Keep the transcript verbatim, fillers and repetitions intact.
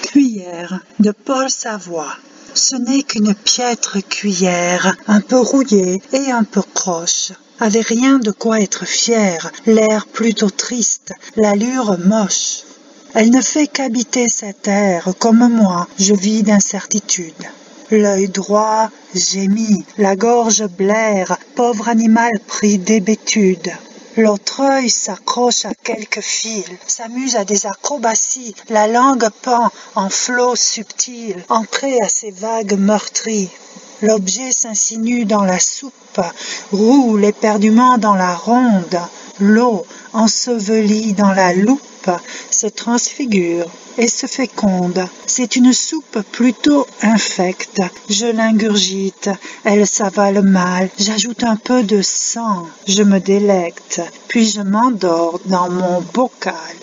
Cuillère de Paul Savoie. Ce n'est qu'une piètre cuillère, un peu rouillée et un peu croche, avec rien de quoi être fière, l'air plutôt triste, l'allure moche. Elle ne fait qu'habiter cette terre, comme moi, je vis d'incertitude. L'œil droit gémit, la gorge blaire, pauvre animal pris d'hébétude. L'autre œil s'accroche à quelques fils, s'amuse à des acrobaties, la langue pend en flots subtils, ancrée à ces vagues meurtries. L'objet s'insinue dans la soupe, roule éperdument dans la ronde. L'eau, ensevelie dans la loupe, se transfigure et se féconde. C'est une soupe plutôt infecte. Je l'ingurgite, elle s'avale mal. J'ajoute un peu de sang, je me délecte, puis je m'endors dans mon bocal.